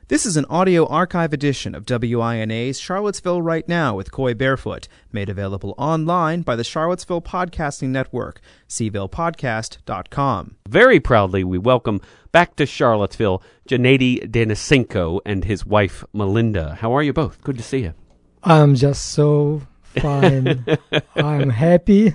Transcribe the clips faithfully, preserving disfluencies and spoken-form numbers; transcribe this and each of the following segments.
This is an audio archive edition of W I N A's Charlottesville Right Now with Coy Barefoot, made available online by the Charlottesville Podcasting Network, c ville podcast dot com. Very proudly, we welcome back to Charlottesville Gennady Denisenko and his wife, Melinda. How are you both? Good to see you. I'm just so fine. I'm happy.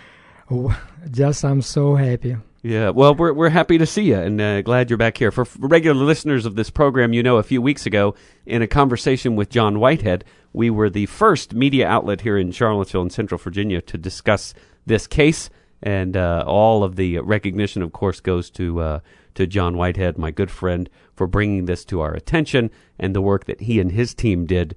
Just, I'm so happy. Yeah, well, we're we're happy to see you, and uh, glad you're back here. For regular listeners of this program, you know, a few weeks ago, in a conversation with John Whitehead, we were the first media outlet here in Charlottesville and Central Virginia to discuss this case, and uh, all of the recognition, of course, goes to uh, to John Whitehead, my good friend, for bringing this to our attention, and the work that he and his team did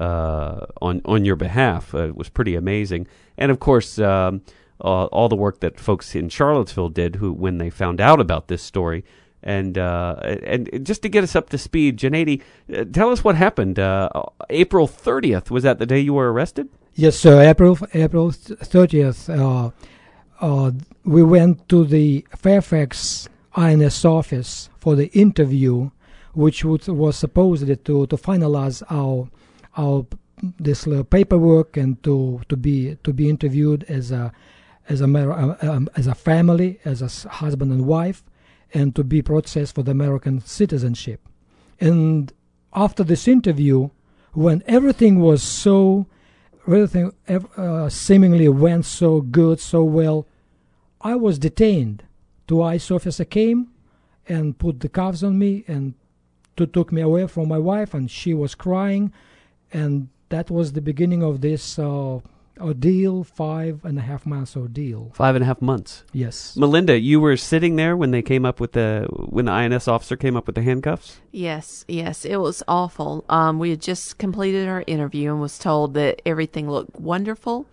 uh, on on your behalf. Uh, it was pretty amazing, and of course. Um, Uh, all the work that folks in Charlottesville did who when they found out about this story. And uh, and just to get us up to speed, Gennady, uh, tell us what happened. Uh, April thirtieth, was that the day you were arrested? Yes, sir. April April thirtieth, uh, uh, we went to the Fairfax I N S office for the interview, which would, was supposedly to, to finalize our our this uh, paperwork and to, to be to be interviewed as a as a um, as a family, as a husband and wife, and to be processed for the American citizenship. And after this interview, when everything was so, everything uh, seemingly went so good, so well, I was detained. Two ICE officer came and put the cuffs on me and to, took me away from my wife, and she was crying, and that was the beginning of this uh, ordeal, five and a half months ordeal. Five and a half months. Yes. Melinda, you were sitting there when they came up with the when the I N S officer came up with the handcuffs? Yes, yes, it was awful. Um, we had just completed our interview and was told that everything looked wonderful.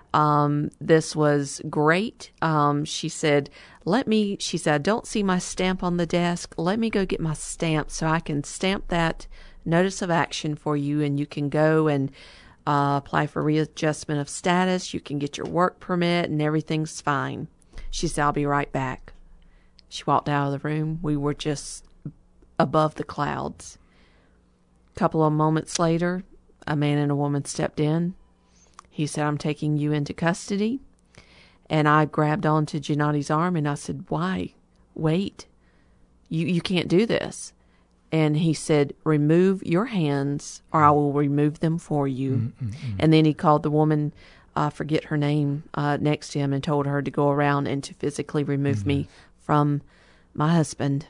Um, this was great. Um, she said, "Let me." She said, "I don't see my stamp on the desk. Let me go get my stamp so I can stamp that notice of action for you, and you can go and." Uh, apply for readjustment of status. You can get your work permit and everything's fine." She said, "I'll be right back." She walked out of the room. We were just above the clouds. A couple of moments later, a man and a woman stepped in. He said, "I'm taking you into custody." And I grabbed onto Gennady's arm and I said, "Why? Wait. You, you can't do this." And he said, "Remove your hands or I will remove them for you." Mm-hmm. And then he called the woman, I uh, forget her name, uh, next to him and told her to go around and to physically remove mm-hmm. me from my husband.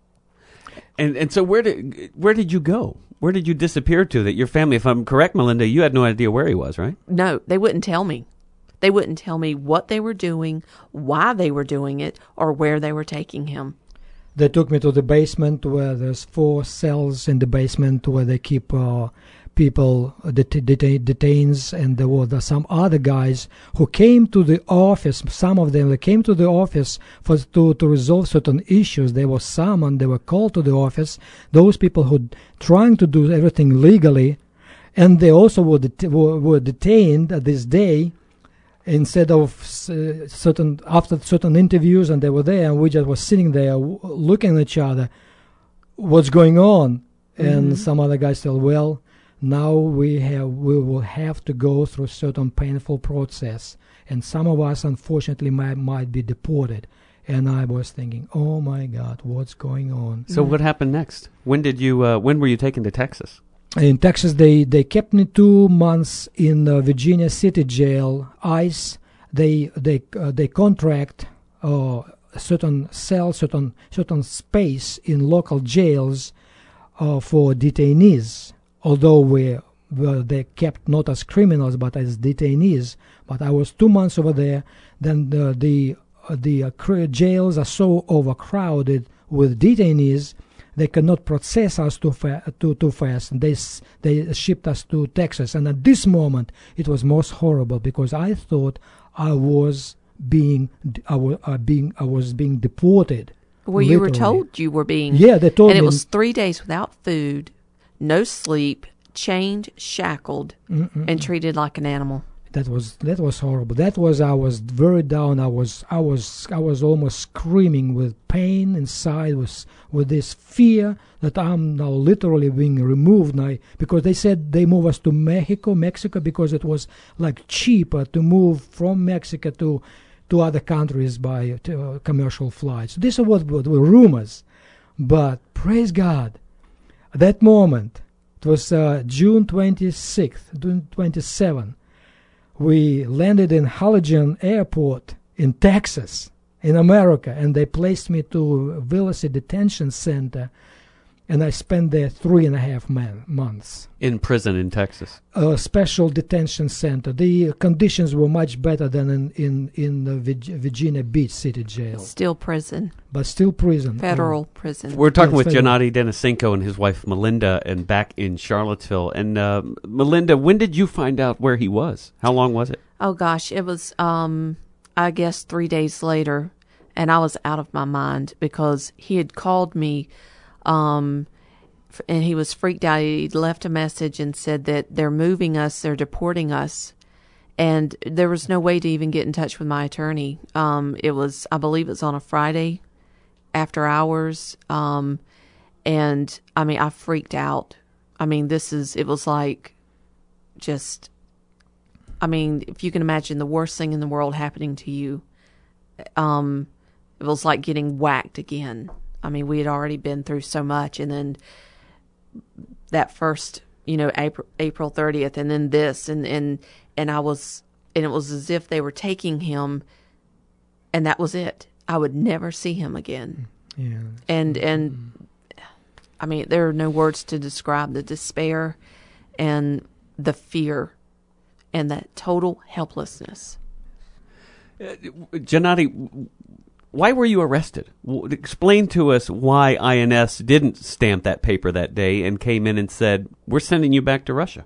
And and so where did where did you go? Where did you disappear to that your family, if I'm correct, Melinda, you had no idea where he was, right? No, they wouldn't tell me. They wouldn't tell me what they were doing, why they were doing it, or where they were taking him. They took me to the basement where there's four cells in the basement where they keep uh, people, uh, det- det- detains, and there were some other guys who came to the office. Some of them, they came to the office for to, to resolve certain issues. They were summoned, they were called to the office. Those people who trying to do everything legally, and they also were, det- were, were detained at this day. Instead of uh, certain after certain interviews, and they were there, and we just were sitting there w- looking at each other. What's going on? Mm-hmm. And some other guys said, "Well, now we have we will have to go through certain painful process, and some of us, unfortunately, might might be deported." And I was thinking, "Oh my God, what's going on?" So, mm-hmm. what happened next? When did you? Uh, when were you taken to Texas? In Texas, they, they kept me two months in uh, Virginia City Jail, ICE. They they uh, they contract uh, a certain cell, certain certain space in local jails uh, for detainees. Although we well, they kept not as criminals but as detainees. But I was two months over there. Then the the uh, the uh, jails are so overcrowded with detainees. They cannot process us too, fa- too, too fast. They they shipped us to Texas, and at this moment it was most horrible because I thought I was being I was uh, being I was being deported. Well, you were told you were being. Yeah, they told me. And it was three days without food, no sleep, chained, shackled, Mm-mm-mm. and treated like an animal. That was that was horrible. That was I was very down. I was I was I was almost screaming with pain inside, with with this fear that I'm now literally being removed now, because they said they move us to Mexico, Mexico because it was like cheaper to move from Mexico to to other countries by uh, commercial flights. This is what, what were rumors, but praise God, at that moment it was uh, June twenty-sixth, June twenty-seventh. We landed in Halligan Airport in Texas, in America, and they placed me to Willacy Detention Center, and I spent there three and a half man, months. In prison in Texas. A special detention center. The conditions were much better than in, in, in the Virg- Virginia Beach City Jail. Still prison. But still prison. Federal Oh. prison. We're talking Yes, with federal. Gennady Denisenko and his wife Melinda, and back in Charlottesville. And uh, Melinda, when did you find out where he was? How long was it? Oh gosh, it was um I guess three days later, and I was out of my mind because he had called me, um, f- and he was freaked out. He left a message and said that they're moving us, they're deporting us, and there was no way to even get in touch with my attorney. Um, it was, I believe, it was on a Friday, after hours, um, and I mean, I freaked out. I mean, this is, it was like, just. I mean, if you can imagine the worst thing in the world happening to you, um, it was like getting whacked again. I mean, we had already been through so much, and then that first, you know, April April thirtieth, and then this, and and and I was, and it was as if they were taking him, and that was it. I would never see him again. Yeah. And and I mean, there are no words to describe the despair and the fear and that total helplessness. Uh, Gennady, why were you arrested? W- Explain to us why I N S didn't stamp that paper that day and came in and said, we're sending you back to Russia.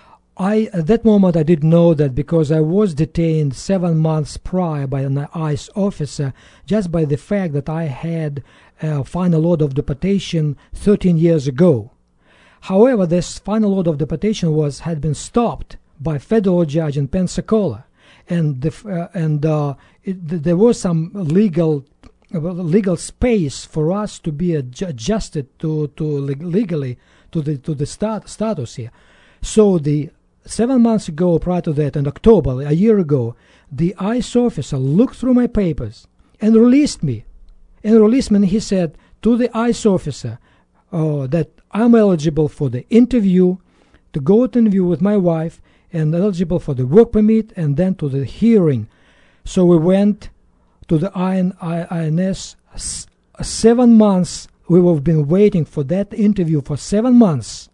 I at that moment I didn't know that because I was detained seven months prior by an ICE officer just by the fact that I had a final order of deportation thirteen years ago. However, this final order of deportation was had been stopped by federal judge in Pensacola, and the, uh, and uh, it, th- there was some legal uh, legal space for us to be adju- adjusted to to leg- legally to the to the stat- status here. So the seven months ago, prior to that, in October, a year ago, the ICE officer looked through my papers and released me, and released me. And he said to the ICE officer uh, that I'm eligible for the interview, to go to interview with my wife, and eligible for the work permit, and then to the hearing. So we went to the I N S. S- seven months we have been waiting for that interview for seven months.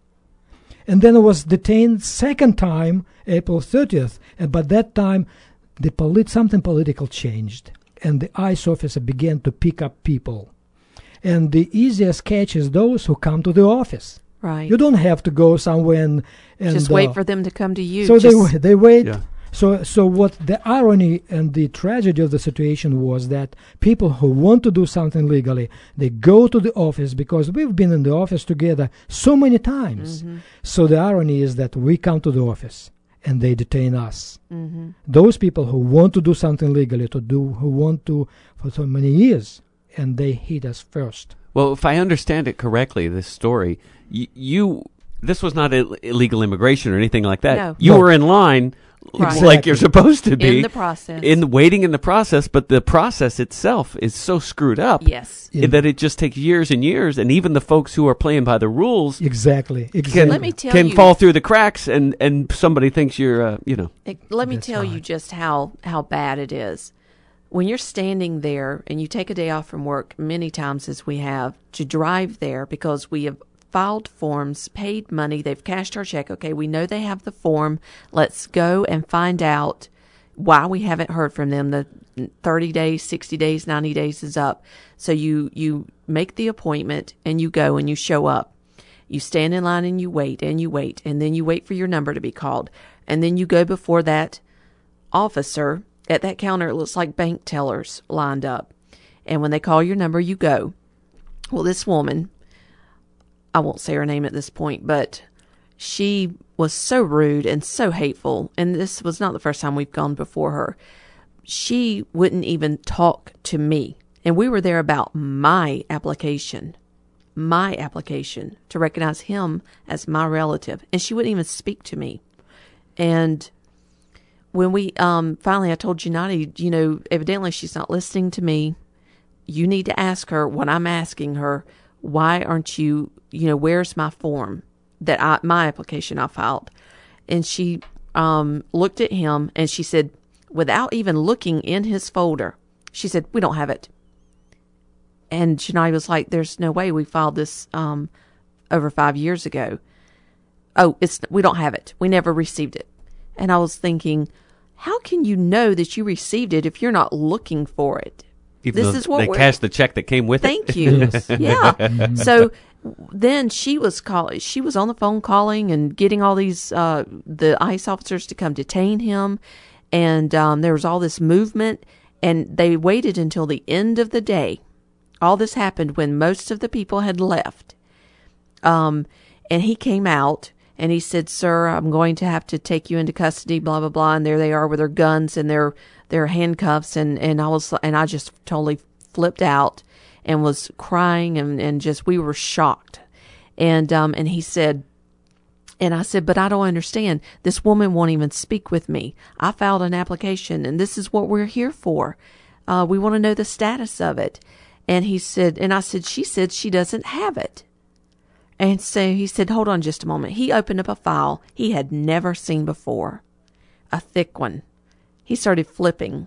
And then I was detained second time, April thirtieth. And by that time, the polit- something political changed. And the ICE officer began to pick up people. And the easiest catch is those who come to the office. Right. You don't have to go somewhere and, and just uh, wait for them to come to you. So Just- they wa- they wait. Yeah. So so what the irony and the tragedy of the situation was that people who want to do something legally, they go to the office because we've been in the office together so many times. Mhm. So the irony is that we come to the office and they detain us. Mhm. Those people who want to do something legally, to do who want to for so many years, and they hit us first. Well, if I understand it correctly, this story, y- you, this was not Ill- illegal immigration or anything like that. No. You No. were in line Right. like Exactly. you're supposed to be. In the process. in waiting in the process, but the process itself is so screwed up Yes. Yeah. that it just takes years and years, and even the folks who are playing by the rules Exactly. can, Exactly. Let me tell can you- fall through the cracks, and, and somebody thinks you're, uh, you know. It- Let me That's tell you right. just how, how bad it is. When you're standing there and you take a day off from work, many times as we have, to drive there because we have filed forms, paid money, they've cashed our check. Okay, we know they have the form. Let's go and find out why we haven't heard from them. The thirty days, sixty days, ninety days is up. So you, you make the appointment and you go and you show up. You stand in line and you wait and you wait, and then you wait for your number to be called. And then you go before that officer at that counter. It looks like bank tellers lined up. And when they call your number, you go. Well, this woman, I won't say her name at this point, but she was so rude and so hateful. And this was not the first time we've gone before her. She wouldn't even talk to me. And we were there about my application, my application to recognize him as my relative. And she wouldn't even speak to me. And when we, um, finally I told Gennady, you know, evidently she's not listening to me. You need to ask her what I'm asking her. Why aren't you, you know, where's my form that I, my application I filed? And she, um, looked at him and she said, without even looking in his folder, she said, we don't have it. And Gennady was like, there's no way we filed this, um, over five years ago. Oh, it's, we don't have it. We never received it. And I was thinking, how can you know that you received it if you're not looking for it? Even this though is what they we're, cashed the check that came with thank it. you. Yeah. So then she was call, she was on the phone calling and getting all these, uh, the ICE officers to come detain him. And, um, there was all this movement, and they waited until the end of the day. All this happened when most of the people had left. Um, and he came out and he said, sir, I'm going to have to take you into custody, blah, blah, blah. And there they are with their guns and their, their handcuffs. And, and I was, and I just totally flipped out and was crying and, and just, we were shocked. And, um, and he said, and I said, but I don't understand. This woman won't even speak with me. I filed an application and this is what we're here for. Uh, we want to know the status of it. And he said, and I said, she said she doesn't have it. And so he said, hold on just a moment. He opened up a file he had never seen before, a thick one. He started flipping.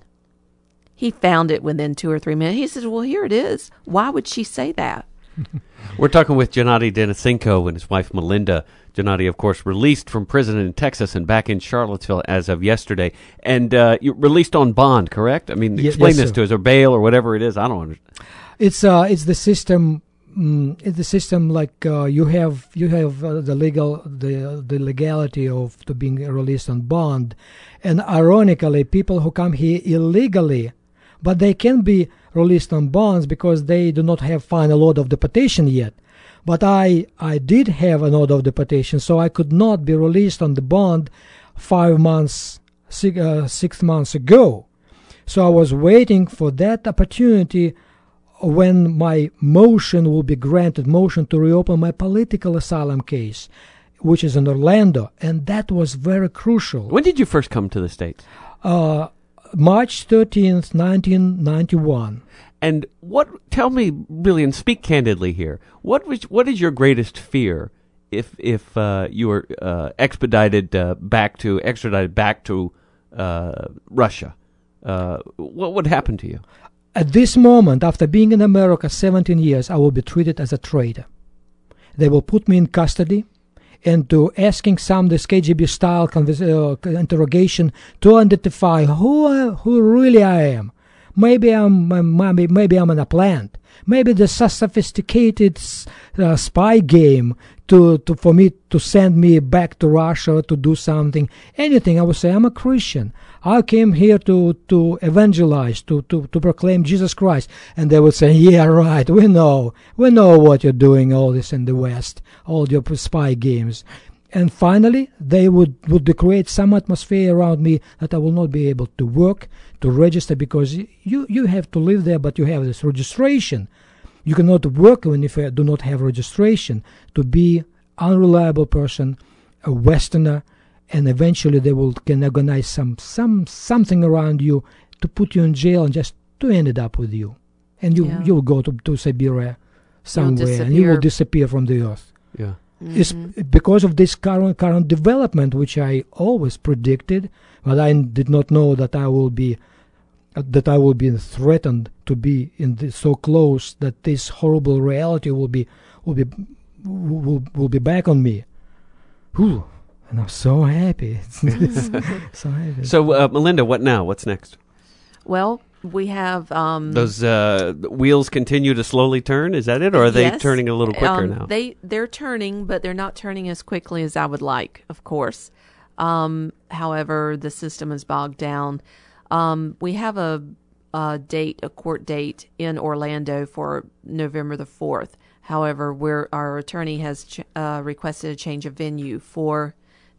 He found it within two or three minutes. He said, well, here it is. Why would she say that? We're talking with Gennady Denisenko and his wife Melinda. Gennady, of course, released from prison in Texas and back in Charlottesville as of yesterday. And uh, you released on bond, correct? I mean, Ye- explain yes, this sir. to us, or bail or whatever it is. I don't understand. It's uh, it's the system. Mm, it's the system like uh, you have you have uh, the legal the the legality of to being released on bond, and ironically, people who come here illegally, but they can be released on bonds because they do not have final order of deportation yet. But I I did have an order of deportation, so I could not be released on the bond five months six, uh, six months ago. So I was waiting for that opportunity when my motion will be granted, motion to reopen my political asylum case, which is in Orlando, and that was very crucial. When did you first come to the States? Uh, March thirteenth, nineteen ninety-one. And what? Tell me, really, and speak candidly here. What was? What is your greatest fear if if uh, you were uh, expedited uh, back to extradited back to uh, Russia? Uh, what would happen to you? At this moment, after being in America seventeen years, I will be treated as a traitor. They will put me in custody and to asking some this K G B style convers- uh, interrogation to identify who I, who really I am. Maybe I'm maybe maybe I'm in a plant. Maybe there's a sophisticated uh, spy game to, to for me to send me back to Russia to do something. Anything. I would say I'm a Christian. I came here to, to evangelize, to, to, to proclaim Jesus Christ. And they would say, yeah, right, we know. We know what you're doing, all this in the West, all your spy games. And finally, they would, would create some atmosphere around me that I will not be able to work, to register, because you, you have to live there, but you have this registration. You cannot work when if you do not have registration, to be unreliable person, a Westerner, and eventually they will can organize some, some something around you to put you in jail and just to end it up with you. And you, Yeah. you'll go to, to Siberia somewhere, and you will disappear from the earth. Yeah. It's because of this current current development, which I always predicted, but I did not know that I will be uh, that I will be threatened to be in this, so close that this horrible reality will be will be will, will be back on me. Whew. And I'm so happy. so happy. So, uh, Melinda, what now? What's next? Well, we have um, Those uh, wheels continue to slowly turn. Is that it, or are they yes. turning a little quicker um, now? They they're turning, but they're not turning as quickly as I would like, of course. Um, however, the system is bogged down. Um, we have a, a date, a court date in Orlando for November the fourth. However, we're, our attorney has ch- uh, requested a change of venue for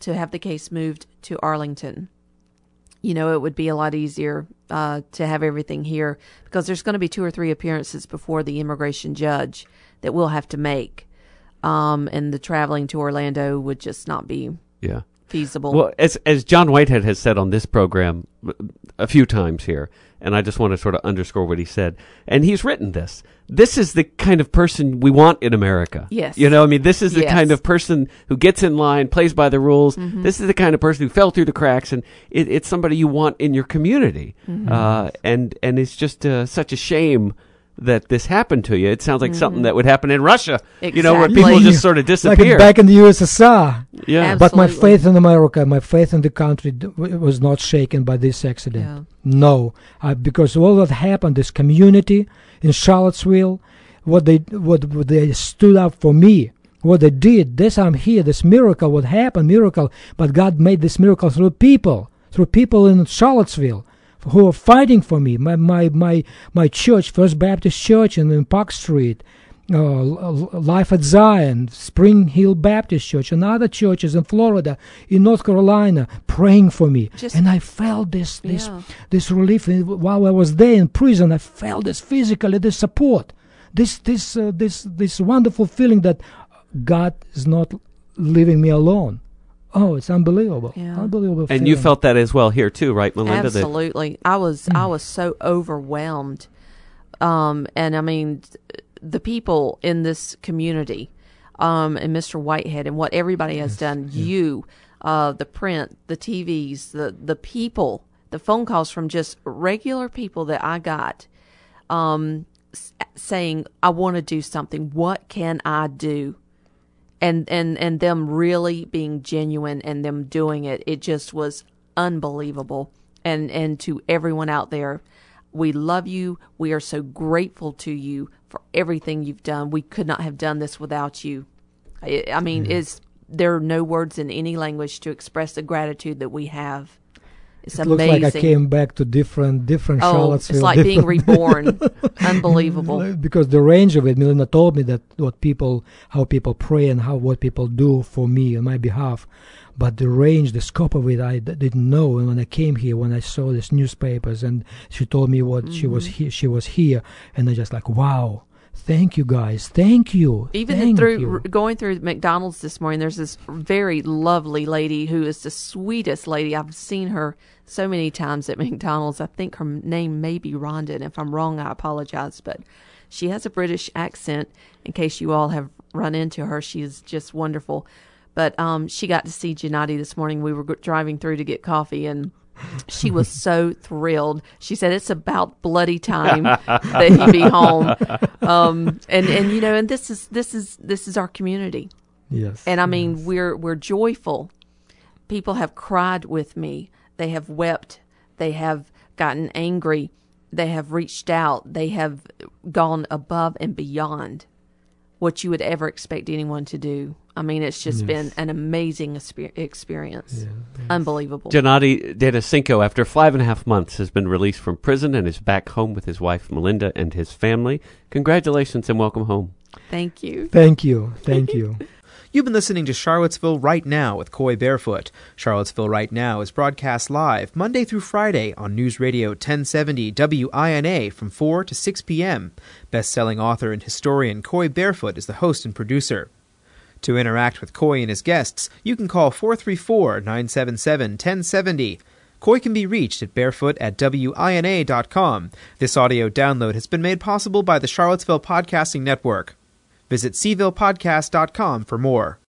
to have the case moved to Arlington. You know, it would be a lot easier uh, to have everything here because there's going to be two or three appearances before the immigration judge that we'll have to make. Um, and the traveling to Orlando would just not be yeah. feasible. Well, as as John Whitehead has said on this program a few times here, and I just want to sort of underscore what he said, and he's written this. This is the kind of person we want in America. Yes. You know, I mean, this is the Yes. kind of person who gets in line, plays by the rules. Mm-hmm. This is the kind of person who fell through the cracks, and it, it's somebody you want in your community. Mm-hmm. Uh, and, and it's just uh, such a shame that this happened to you. It sounds like Mm-hmm. something that would happen in Russia, you know, where Exactly. people just sort of Like disappear. back in the U S S R. yeah. But my Absolutely. faith in America, my faith in the country d- w- was not shaken by this accident. Yeah. No, I, because all that happened, this community in Charlottesville, what they what, what they stood up for me, what they did. This I'm here. This miracle, what happened, miracle. But God made this miracle through people, through people in Charlottesville who are fighting for me. My my my my church, First Baptist Church, in, in Park Street. Uh, L- Life at Zion, Spring Hill Baptist Church, and other churches in Florida, in North Carolina, praying for me, Just- and I felt this this Yeah. this relief in- while I was there in prison. I felt this physically, this support, this this uh, this this wonderful feeling that God is not leaving me alone. Oh, it's unbelievable, Yeah. unbelievable. And you feeling. felt that as well here too, right, Melinda? That- Absolutely. I was I was so overwhelmed. Um, and I mean, the people in this community, um, and Mister Whitehead and what everybody has done, you, uh, the print, the T Vs, the, the people, the phone calls from just regular people that I got, um, s- saying, I want to do something. What can I do? And, and, and them really being genuine and them doing it. It just was unbelievable. And, and to everyone out there, we love you. We are so grateful to you for everything you've done. We could not have done this without you. I, I mean, is there are no words in any language to express the gratitude that we have. It's It amazing. looks like I came back to different different oh, Charlottesville. it's like being different- reborn. Unbelievable. Because the range of it, Melinda told me that what people, how people pray and how what people do for me on my behalf, but the range, the scope of it, I d- didn't know. And when I came here, when I saw these newspapers, and she told me what she was here, she was here, and I just like, wow, thank you guys, thank you, Even thank through you. r- going through McDonald's this morning, there's this very lovely lady who is the sweetest lady. I've seen her so many times at McDonald's. I think her name may be Rhonda, and if I'm wrong, I apologize. But she has a British accent. In case you all have run into her, she is just wonderful. But um, she got to see Gennady this morning. We were g- driving through to get coffee, and she was so thrilled. She said it's about bloody time that he be home. Um, and, and you know, and this is this is this is our community. Yes, And I mean, we're we're joyful. People have cried with me. They have wept. They have gotten angry. They have reached out. They have gone above and beyond what you would ever expect anyone to do. I mean, it's just Yes. been an amazing exper- experience. Yeah. Unbelievable. Gennady Denisenko, after five and a half months, has been released from prison and is back home with his wife, Melinda, and his family. Congratulations and welcome home. Thank you. Thank you, thank you. You've been listening to Charlottesville Right Now with Coy Barefoot. Charlottesville Right Now is broadcast live Monday through Friday on News Radio ten seventy W I N A from four to six p.m. Best-selling author and historian Coy Barefoot is the host and producer. To interact with Coy and his guests, you can call four three four, nine seven seven, one zero seven zero. Coy can be reached at barefoot at W I N A dot com. This audio download has been made possible by the Charlottesville Podcasting Network. Visit c ville podcast dot com for more.